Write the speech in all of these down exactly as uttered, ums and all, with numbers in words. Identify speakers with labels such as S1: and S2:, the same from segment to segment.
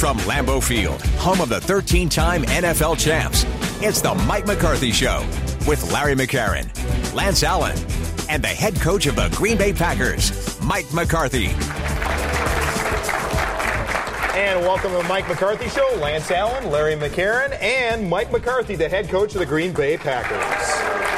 S1: From Lambeau Field, home of the thirteen-time N F L champs, it's the Mike McCarthy Show with Larry McCarron, Lance Allen, and the head coach of the Green Bay Packers, Mike McCarthy.
S2: And welcome to the Mike McCarthy Show. Lance Allen, Larry McCarron, and Mike McCarthy, the head coach of the Green Bay Packers.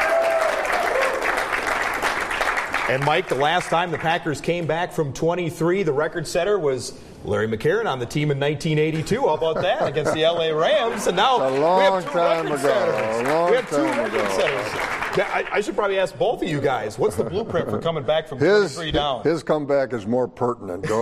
S2: And Mike, the last time the Packers came back from twenty-three, the record setter was Larry McCarron on the team in nineteen eighty-two. How about that? Against the L A Rams. And now
S3: a long
S2: we have two
S3: time
S2: record
S3: ago.
S2: setters.
S3: A long
S2: we have two
S3: time
S2: record
S3: ago.
S2: setters. I, I should probably ask both of you guys, what's the blueprint for coming back from
S3: His,
S2: twenty-three down?
S3: his comeback is more pertinent. Go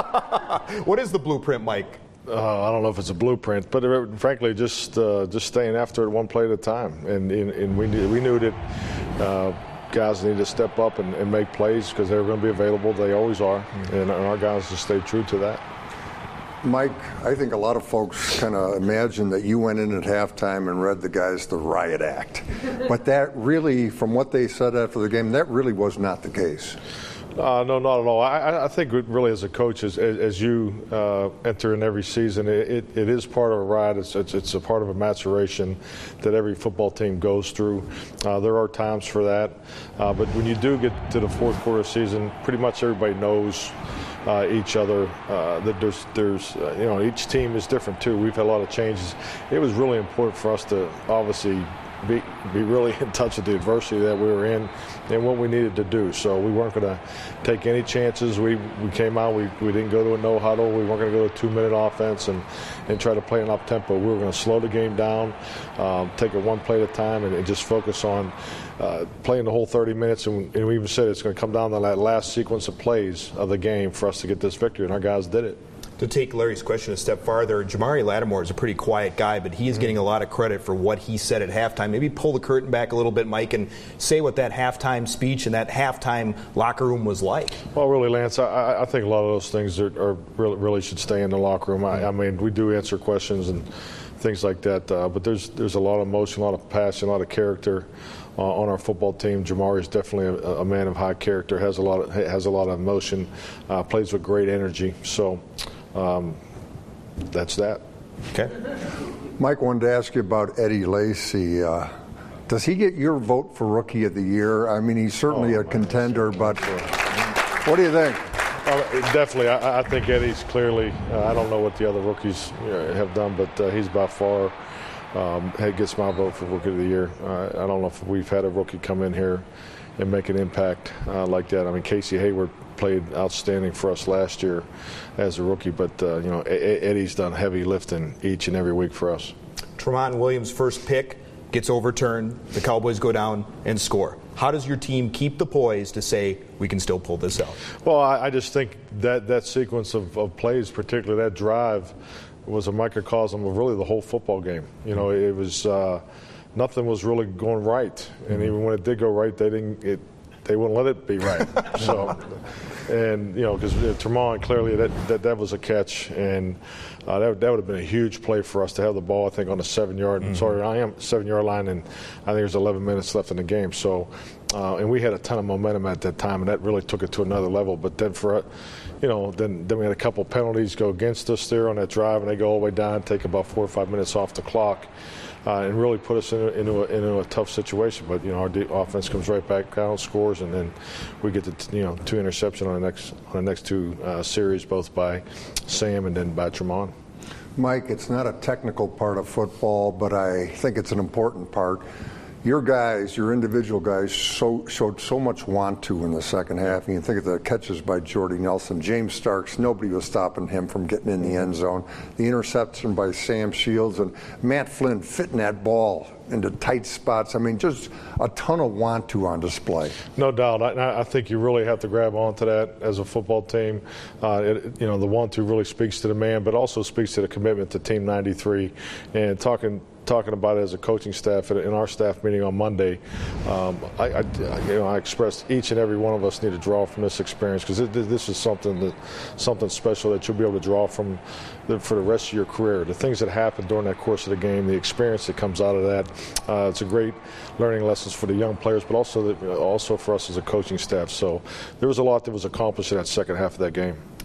S3: ahead.
S2: What is the blueprint, Mike?
S4: Uh, I don't know if it's a blueprint, but uh, frankly, just uh, just staying after it one play at a time. And, and, and we knew, we knew that uh, guys needed to step up and, and make plays because they were going to be available. They always are, and, and our guys just stayed true to that.
S3: Mike, I think a lot of folks kind of imagine that you went in at halftime and read the guys the riot act. But that really, from what they said after the game, that really was not the case.
S4: Uh, no, not at all. I, I think really as a coach, as, as you uh, enter in every season, it, it, it is part of a ride. It's, it's, it's a part of a maturation that every football team goes through. Uh, there are times for that. Uh, but when you do get to the fourth quarter season, pretty much everybody knows uh, each other. Uh, that there's, there's uh, you know, each team is different too. We've had a lot of changes. It was really important for us to obviously Be, be really in touch with the adversity that we were in and what we needed to do. So we weren't going to take any chances. We we came out, we, we didn't go to a no huddle. We weren't going to go to a two-minute offense and, and try to play an up-tempo. We were going to slow the game down, um, take it one play at a time, and, and just focus on uh, playing the whole thirty minutes. And, and we even said it's going to come down to that last sequence of plays of the game for us to get this victory, and our guys did it.
S2: To take Larry's question a step farther, Jamari Lattimore is a pretty quiet guy, but he is getting a lot of credit for what he said at halftime. Maybe pull the curtain back a little bit, Mike, and say what that halftime speech and that halftime locker room was like.
S4: Well, really, Lance, I, I think a lot of those things are, are really, really should stay in the locker room. I, I mean, we do answer questions and things like that, uh, but there's there's a lot of emotion, a lot of passion, a lot of character uh, on our football team. Jamari is definitely a, a man of high character, has a lot of, has a lot of emotion, uh, plays with great energy. So. Um, that's that.
S2: Okay.
S3: Mike, wanted to ask you about Eddie Lacy. Uh, does he get your vote for Rookie of the Year? I mean, he's certainly oh, a contender, but what do you think?
S4: Uh, definitely. I, I think Eddie's clearly, uh, I don't know what the other rookies uh, have done, but uh, he's by far um, gets my vote for Rookie of the Year. Uh, I don't know if we've had a rookie come in here and make an impact uh, like that. I mean, Casey Hayward played outstanding for us last year as a rookie, but uh, you know, Eddie's done heavy lifting each and every week for us.
S2: Tramon Williams' first pick gets overturned. The Cowboys go down and score. How does your team keep the poise to say we can still pull this out?
S4: Well, I, I just think that that sequence of, of plays, particularly that drive, was a microcosm of really the whole football game. You know, it was uh, nothing was really going right, and even when it did go right, they didn't. It, they wouldn't let it be right. So, and you know, because Tramon clearly that, that that was a catch, and uh, that that would have been a huge play for us to have the ball. I think on the seven yard, mm-hmm. sorry, I am seven yard line, and I think there's eleven minutes left in the game. So, uh, and we had a ton of momentum at that time, and that really took it to another level. But then for, you know, then then we had a couple penalties go against us there on that drive, and they go all the way down, take about four or five minutes off the clock. Uh, and really put us in a, into, a, into a tough situation. But, you know, our de- offense comes right back down, scores, and then we get the, t- you know, two interceptions on the next on the next two uh, series, both by Sam and then by Tramon.
S3: Mike, it's not a technical part of football, but I think it's an important part. Your guys, your individual guys, so, showed so much want to in the second half. And you think of the catches by Jordy Nelson. James Starks, nobody was stopping him from getting in the end zone. The interception by Sam Shields and Matt Flynn fitting that ball into tight spots. I mean, just a ton of want to on display.
S4: No doubt. I, I think you really have to grab onto that as a football team. Uh, it, you know, the want to really speaks to the man, but also speaks to the commitment to Team ninety-three. And talking talking about it as a coaching staff in our staff meeting on Monday, um, I, I, you know, I expressed each and every one of us need to draw from this experience because this is something that something special that you'll be able to draw from the, for the rest of your career. The things that happen during that course of the game, the experience that comes out of that, uh, it's a great learning lessons for the young players, but also the, also for us as a coaching staff. So there was a lot that was accomplished in that second half of that game.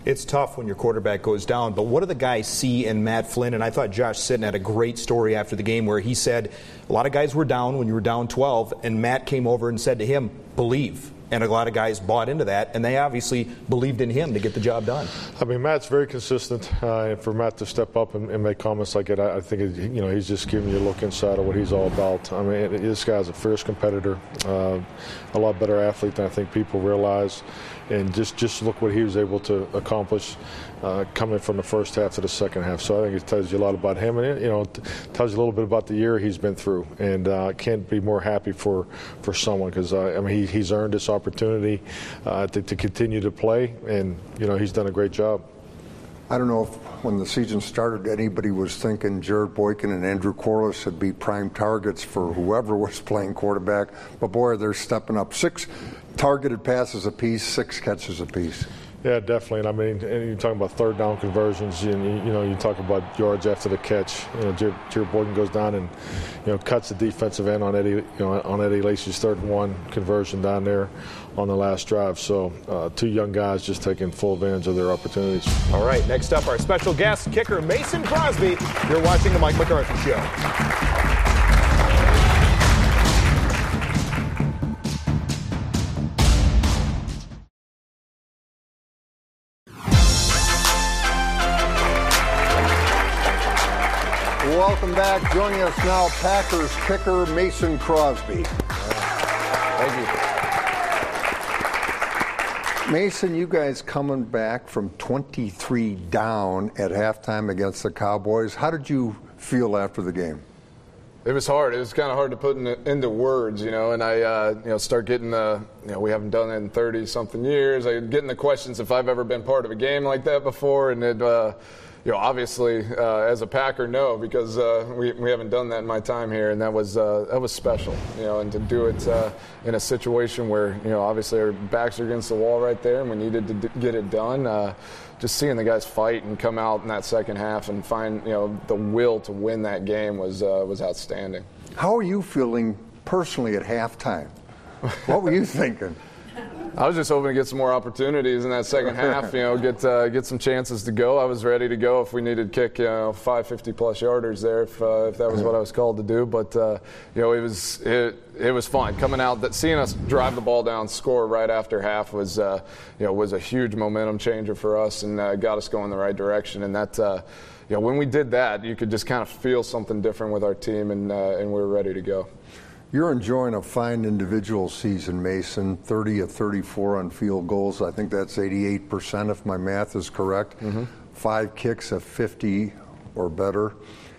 S2: It's tough when your quarterback goes down, but what do the guys see in Matt Flynn? And I thought Josh Sitton had a great story after the game where he said a lot of guys were down when you were down twelve, and Matt came over and said to him, believe. And a lot of guys bought into that, and they obviously believed in him to get the job done.
S4: I mean, Matt's very consistent. Uh, and for Matt to step up and, and make comments like it, I, I think it, you know he's just giving you a look inside of what he's all about. I mean, this guy's a fierce competitor, uh, a lot better athlete than I think people realize. And just, just look what he was able to accomplish uh, coming from the first half to the second half. So I think it tells you a lot about him, and it, you know, it tells you a little bit about the year he's been through. And I uh, can't be more happy for, for someone because uh, I mean he, he's earned this opportunity uh, to, to continue to play, and you know he's done a great job.
S3: I don't know if when the season started anybody was thinking Jared Boykin and Andrew Corliss would be prime targets for whoever was playing quarterback, but boy, they're stepping up. Six targeted passes apiece, six catches apiece.
S4: Yeah, definitely. And I mean, and you're talking about third down conversions. And you, you know, you talk about yards after the catch. You know, Jared, Jared Boykin goes down and you know cuts the defensive end on Eddie, you know, on Eddie Lacy's third and one conversion down there on the last drive. So uh, two young guys just taking full advantage of their opportunities.
S2: All right, next up, our special guest kicker Mason Crosby. You're watching the Mike McCarthy Show.
S3: Welcome back. Joining us now, Packers kicker Mason Crosby.
S2: Thank
S3: you. Mason, you guys coming back from twenty-three down at halftime against the Cowboys. How did you feel after the game?
S5: It was hard. It was kind of hard to put in, into words, you know, and I, uh, you know, start getting the, you know, we haven't done it in thirty-something years. I getting the questions if I've ever been part of a game like that before, and it, uh, you know, obviously, uh, as a Packer, no, because uh, we we haven't done that in my time here, and that was uh, that was special, you know, and to do it uh, in a situation where, you know, obviously our backs are against the wall right there, and we needed to d- get it done. Uh, just seeing the guys fight and come out in that second half and find, you know, the will to win that game was uh, was outstanding.
S3: How are you feeling personally at halftime? What were you thinking?
S5: I was just hoping to get some more opportunities in that second half, you know, get uh, get some chances to go. I was ready to go if we needed to kick, you know, five fifty-plus yarders there if uh, if that was what I was called to do. But, uh, you know, it was it, it was fun. Coming out, that seeing us drive the ball down, score right after half was, uh, you know, was a huge momentum changer for us and uh, got us going the right direction. And that, uh, you know, when we did that, you could just kind of feel something different with our team, and uh, and we were ready to go.
S3: You're enjoying a fine individual season, Mason, thirty of thirty-four on field goals. I think that's eighty-eight percent if my math is correct. Mm-hmm. Five kicks of fifty or better.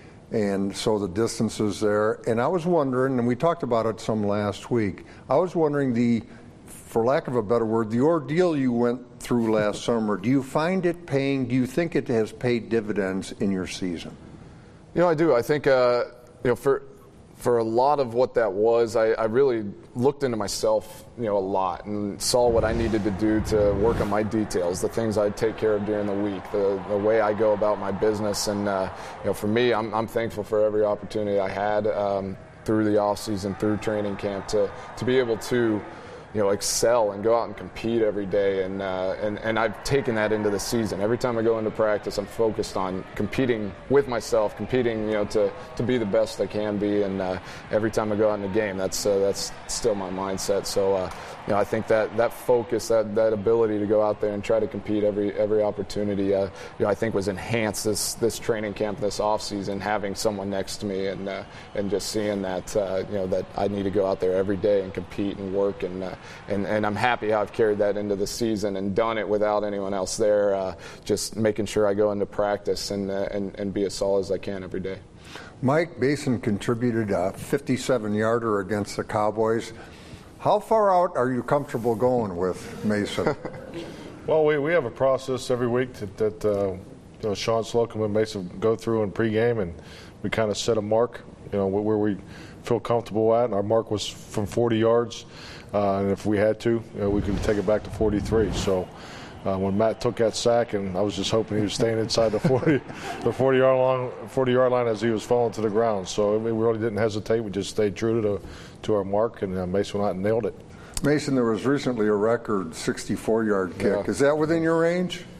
S3: And so the distance is there. And I was wondering, and we talked about it some last week, I was wondering the, for lack of a better word, the ordeal you went through last summer, do you find it paying, do you think it has paid dividends in your season?
S5: You know, I do. I think, uh, you know, for For a lot of what that was, I, I really looked into myself, you know, a lot and saw what I needed to do to work on my details, the things I'd take care of during the week, the, the way I go about my business. And, uh, you know, for me, I'm, I'm thankful for every opportunity I had um, through the offseason, through training camp, to, to be able to, you know, excel and go out and compete every day. And, uh, and and I've taken that into the season. Every time I go into practice, I'm focused on competing with myself, competing, you know, to, to be the best I can be. And uh, every time I go out in a game, that's uh, that's still my mindset. So, uh, you know, I think that that focus, that, that ability to go out there and try to compete every every opportunity, uh, you know, I think was enhanced this this training camp, this off season, having someone next to me and uh, and just seeing that, uh, you know, that I need to go out there every day and compete and work. And uh, And, and I'm happy how I've carried that into the season and done it without anyone else there, uh, just making sure I go into practice and, uh, and and be as solid as I can every day.
S3: Mike, Mason contributed a fifty-seven-yarder against the Cowboys. How far out are you comfortable going with Mason?
S4: Well, we, we have a process every week that, that uh, you know, Sean Slocum and Mason go through in pregame, and we kind of set a mark, you know, where we feel comfortable at. And our mark was from forty yards. Uh, and if we had to, you know, we could take it back to forty-three. So uh, when Matt took that sack, and I was just hoping he was staying inside the forty, the forty-yard line, forty-yard line as he was falling to the ground. So I mean, we really didn't hesitate. We just stayed true to to our mark, and uh, Mason went out and nailed it.
S3: Mason, there was recently a record sixty-four-yard kick.
S5: Yeah.
S3: Is that within your range?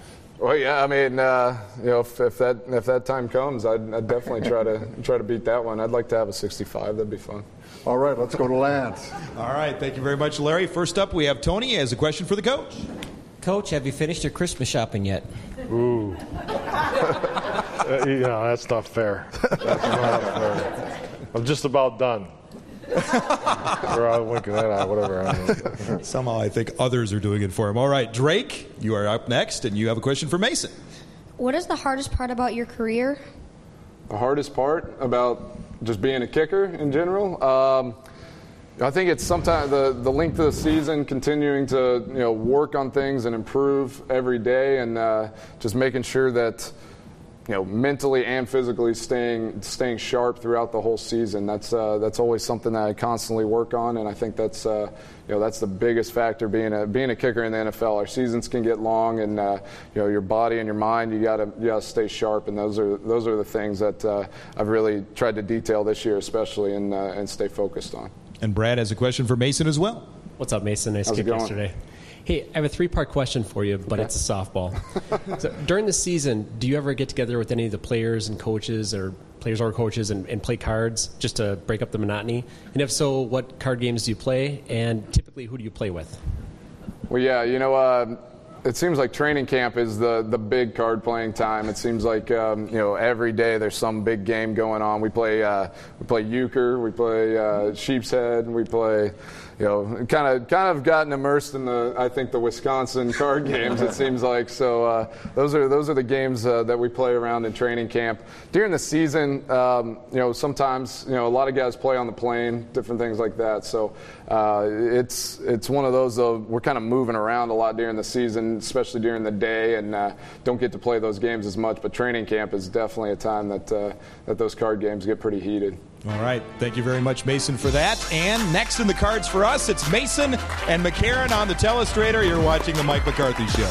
S5: Well, yeah, I mean, uh, you know, if, if that if that time comes, I'd, I'd definitely try to try to beat that one. I'd like to have a sixty-five. That'd be fun.
S3: All right, let's go to Lance.
S6: All right, thank you very much, Larry. First up, we have Tony has a question for the coach.
S7: Coach, have you finished your Christmas shopping yet?
S4: Ooh. uh, you know, that's not fair. That's not fair. I'm just about done. Or I'm winking that eye, whatever. I don't know.
S6: Somehow I think others are doing it for him. All right, Drake, you are up next, and you have a question for Mason.
S8: What is the hardest part about your career?
S5: The hardest part about just being a kicker in general? Um, I think it's sometimes the, the length of the season, continuing to you know work on things and improve every day, and uh, just making sure that you know mentally and physically staying staying sharp throughout the whole season. That's uh, that's always something that I constantly work on, and I think that's uh, you know that's the biggest factor being a being a kicker in the N F L. Our seasons can get long, and uh, you know your body and your mind, you gotta you gotta stay sharp, and those are those are the things that uh, I've really tried to detail this year, especially, and uh, and stay focused on.
S6: And Brad has a question for Mason as well.
S9: What's up, Mason? Nice
S5: How's
S9: kick
S5: it going?
S9: yesterday. Hey, I have a three-part question for you, but
S5: Okay.
S9: it's softball. So during the season, do you ever get together with any of the players and coaches, or players or coaches, and, and play cards just to break up the monotony? And if so, what card games do you play? And typically, who do you play with?
S5: Well, yeah, you know, uh, it seems like training camp is the, the big card playing time. It seems like um, you know every day there's some big game going on. We play uh, we play euchre, we play uh, sheep's head, we play. You know, kind of, kind of gotten immersed in the, I think, the Wisconsin card games. It seems like so. Uh, those are those are the games uh, that we play around in training camp. During the season, um, you know, sometimes you know a lot of guys play on the plane, different things like that. So uh, it's it's one of those. Though we're kind of moving around a lot during the season, especially during the day, and uh, don't get to play those games as much. But training camp is definitely a time that uh, that those card games get pretty heated.
S6: All right. Thank you very much, Mason, for that. And next in the cards for us, it's Mason and McCarron on the Telestrator. You're watching the Mike McCarthy Show.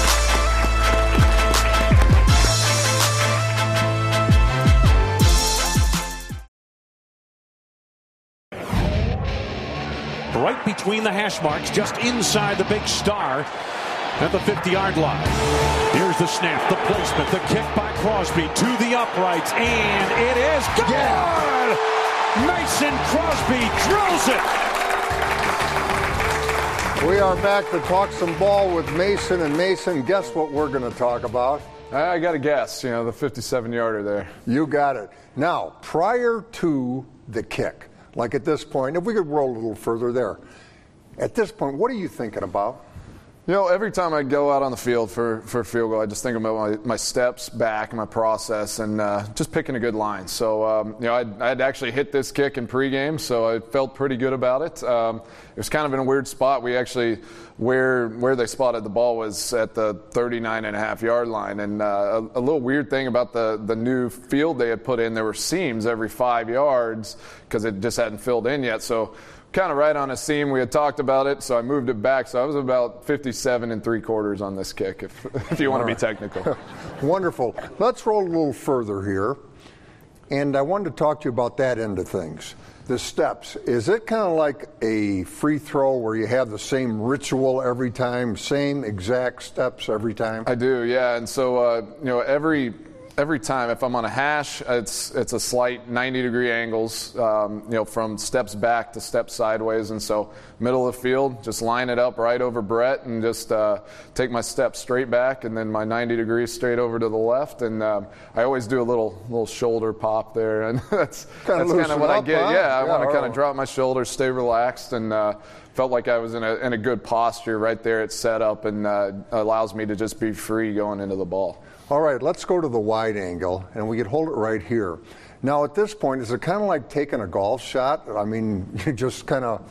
S10: Right between the hash marks, just inside the big star at the fifty-yard line. Here's the snap, the placement, the kick by Crosby to the uprights, and it is good! Yeah. Mason Crosby drills it!
S3: We are back to talk some ball with Mason. And Mason, guess what we're going to talk about?
S5: I got to guess, you know, the fifty-seven-yarder there.
S3: You got it. Now, prior to the kick, like at this point, if we could roll a little further there, at this point, what are you thinking about?
S5: You know, every time I go out on the field for, for a field goal, I just think about my, my steps back and my process and uh, just picking a good line. So, um, you know, I'd, I'd actually hit this kick in pregame, so I felt pretty good about it. Um, it was kind of in a weird spot. We actually, where where they spotted the ball was at the thirty-nine and a half yard line. And uh, a, a little weird thing about the, the new field they had put in, there were seams every five yards because it just hadn't filled in yet. So, kind of right on a seam. We had talked about it, so I moved it back. So I was about fifty-seven and three quarters on this kick, if, if you want to be technical.
S3: Wonderful. Let's roll a little further here. And I wanted to talk to you about that end of things. The steps. Is it kind of like a free throw where you have the same ritual every time, same exact steps every time?
S5: I do, yeah. And so, uh, you know, every... Every time, if I'm on a hash, it's it's a slight ninety degree angles, um, you know, from steps back to steps sideways. And so, middle of the field, just line it up right over Brett and just uh, take my steps straight back, and then my ninety degrees straight over to the left. And um, I always do a little little shoulder pop there, and that's
S3: kind of,
S5: that's kind of what
S3: up,
S5: I get.
S3: Huh?
S5: Yeah, I
S3: yeah,
S5: want to
S3: right.
S5: kind of drop my shoulders, stay relaxed, and uh, felt like I was in a in a good posture right there. It's set up and uh, allows me to just be free going into the ball.
S3: All right, let's go to the wide angle, and we could hold it right here. Now, at this point, is it kind of like taking a golf shot? I mean, you just kind of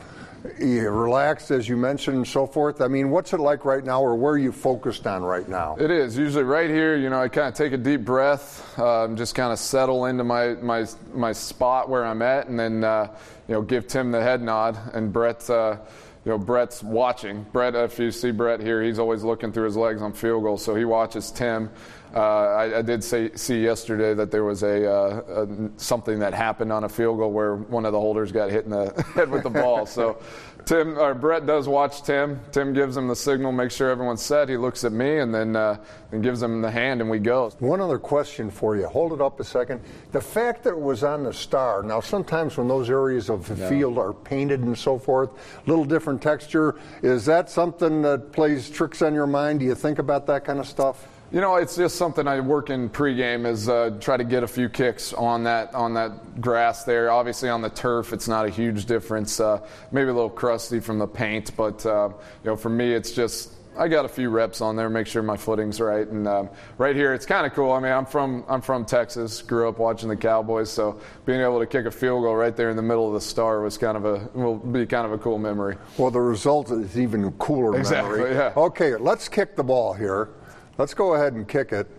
S3: relaxed, as you mentioned, and so forth. I mean, what's it like right now, or where are you focused on right now?
S5: It is. Usually right here, you know, I kind of take a deep breath, um, just kind of settle into my, my, my spot where I'm at, and then, uh, you know, give Tim the head nod, and Brett, uh, you know, Brett's watching. Brett, if you see Brett here, he's always looking through his legs on field goal, so he watches Tim. uh, I, I did say, see yesterday that there was a, uh, a something that happened on a field goal where one of the holders got hit in the head with the ball. So Tim or Brett does watch Tim. Tim gives him the signal, makes sure everyone's set. He looks at me and then uh, and gives him the hand, and we go.
S3: One other question for you. Hold it up a second. The fact that it was on the star. Now, sometimes when those areas of the
S5: yeah.
S3: field are painted and so forth, a little different texture. Is that something that plays tricks on your mind? Do you think about that kind of stuff?
S5: You know, it's just something I work in pregame is uh, try to get a few kicks on that on that grass there. Obviously on the turf, it's not a huge difference. Uh, maybe a little crusty from the paint, but uh, you know, for me, it's just I got a few reps on there, make sure my footing's right. And um, right here, it's kind of cool. I mean, I'm from I'm from Texas, grew up watching the Cowboys, so being able to kick a field goal right there in the middle of the star was kind of a will be kind of a cool memory.
S3: Well, the result is even cooler
S5: exactly,
S3: memory.
S5: Yeah.
S3: Okay, let's kick the ball here. Let's go ahead and kick it.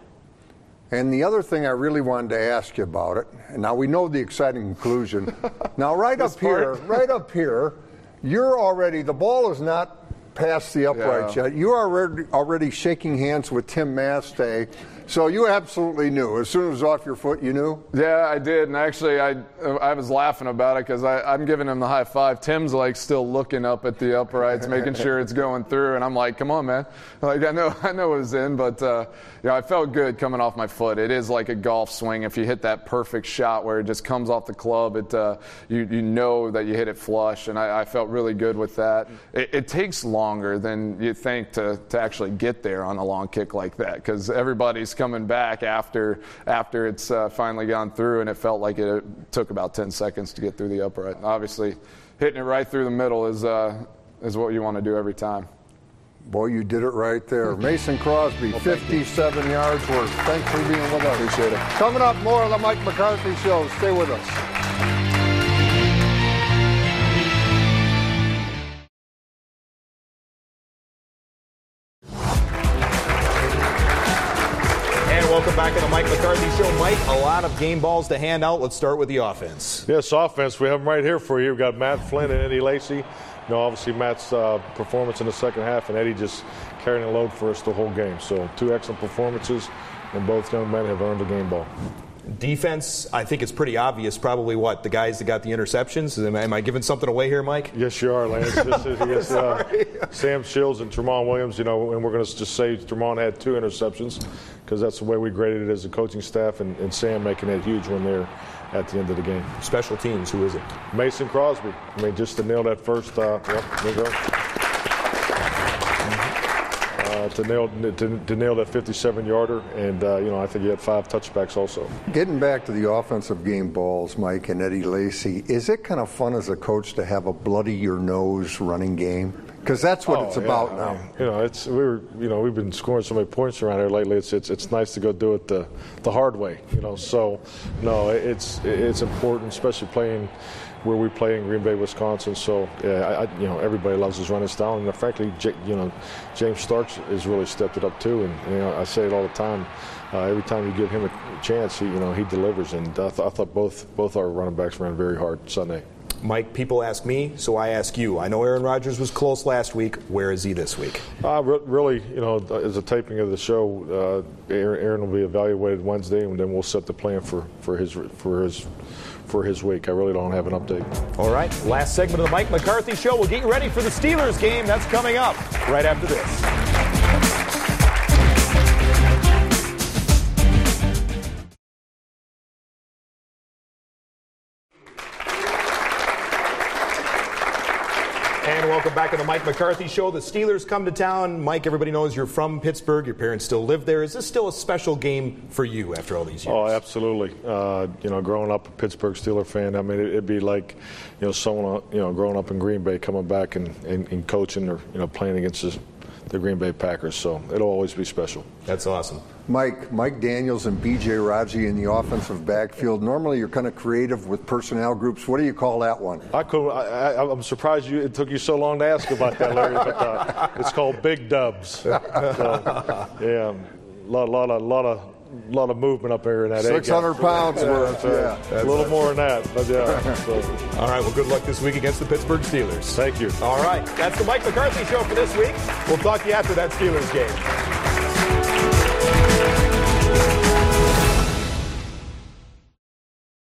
S3: And the other thing I really wanted to ask you about it, and now we know the exciting conclusion. Now, right up here, right up here, you're already, the ball is not past the uprights
S5: yeah.
S3: yet. You're already, already shaking hands with Tim Masthay. So you absolutely knew. As soon as it was off your foot, you knew?
S5: Yeah, I did. And actually, I I was laughing about it because I'm giving him the high five. Tim's like still looking up at the uprights, making sure it's going through. And I'm like, come on, man. Like, I know I know it was in, but uh, you know, I felt good coming off my foot. It is like a golf swing. If you hit that perfect shot where it just comes off the club, it uh, you, you know that you hit it flush. And I, I felt really good with that. It, it takes longer than you think to, to actually get there on a long kick like that because everybody's coming back after after it's uh, finally gone through, and it felt like it took about ten seconds to get through the upright. Obviously, hitting it right through the middle is uh, is what you want to do every time.
S3: Boy, you did it right there. Mason Crosby, well, fifty-seven yards worth. Thanks for being with us.
S5: Appreciate it.
S3: Coming up, more of the Mike McCarthy Show. Stay with us.
S2: Welcome back to the Mike McCarthy Show. Mike, a lot of game balls to hand out. Let's start with the offense.
S4: Yes, offense. We have them right here for you. We've got Matt Flynn and Eddie Lacy. You know, obviously Matt's uh, performance in the second half, and Eddie just carrying the load for us the whole game. So two excellent performances, and both young men have earned the game ball.
S2: Defense, I think it's pretty obvious. Probably what the guys that got the interceptions. Am I, am I giving something away here, Mike?
S4: Yes, you are, Lance. This is, yes, uh, Sam Shields and Tramon Williams. You know, and we're going to just say Tramon had two interceptions because that's the way we graded it as a coaching staff, and, and Sam making that huge one there at the end of the game.
S2: Special teams, who is it?
S4: Mason Crosby. I mean, just to nail that first. Uh, yep, there you go. Uh, to nail to, to nail that fifty-seven yarder, and uh, you know, I think he had five touchbacks also.
S3: Getting back to the offensive game balls, Mike and Eddie Lacy, is it kind of fun as a coach to have a bloody your nose running game? Because that's what
S4: oh,
S3: it's
S4: yeah.
S3: about now.
S4: You know, it's we were you know we've been scoring so many points around here lately. It's it's it's nice to go do it the the hard way. You know, so no, it's it's important, especially playing where we play in Green Bay, Wisconsin. So yeah, I, I, you know, everybody loves his running style, and frankly, J, you know, James Starks has really stepped it up too. And you know, I say it all the time. Uh, every time you give him a chance, he you know he delivers. And I, th- I thought both both our running backs ran very hard Sunday.
S2: Mike, people ask me, so I ask you. I know Aaron Rodgers was close last week. Where is he this week?
S4: Uh, re- really, you know, as a taping of the show, uh, Aaron, Aaron will be evaluated Wednesday, and then we'll set the plan for, for his for his for his week. I really don't have an update.
S2: All right, last segment of the Mike McCarthy Show. We'll get you ready for the Steelers game. That's coming up right after this. And welcome back to the Mike McCarthy Show. The Steelers come to town. Mike, everybody knows you're from Pittsburgh. Your parents still live there. Is this still a special game for you after all these years?
S4: Oh, absolutely. Uh, you know, growing up a Pittsburgh Steeler fan, I mean, it, it'd be like, you know, someone, you know, growing up in Green Bay, coming back and, and, and coaching or, you know, playing against the, the Green Bay Packers. So it'll always be special.
S2: That's awesome.
S3: Mike, Mike Daniels and B J Raji in the offensive backfield. Normally, you're kind of creative with personnel groups. What do you call that one?
S4: I could. I, I, I'm surprised you. It took you so long to ask about that, Larry. But uh, it's called Big Dubs. So, yeah, a lot, lot of, lot of, lot of movement up there in that.
S3: Six hundred pounds worth.
S4: Yeah, yeah. A little more than that, but yeah. So.
S2: All right. Well, good luck this week against the Pittsburgh Steelers.
S4: Thank you.
S2: All right. That's the Mike McCarthy Show for this week. We'll talk to you after that Steelers game.